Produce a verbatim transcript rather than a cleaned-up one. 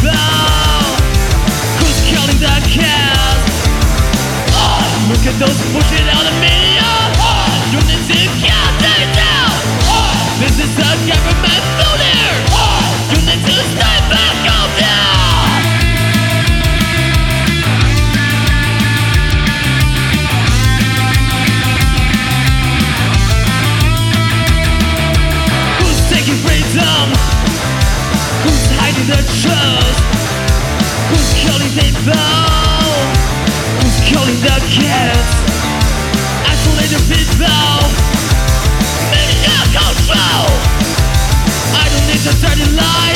people? Who's killing the kids? Oh, look at those pushing out the media. Oh, you need to count it down. Oh, this is a government failure. Oh, you need to stay back on down. Who's taking freedom? Who's hiding the truth? Who's killing people? Who's killing the kids? Isolated people. Media control. I don't need the dirty lies.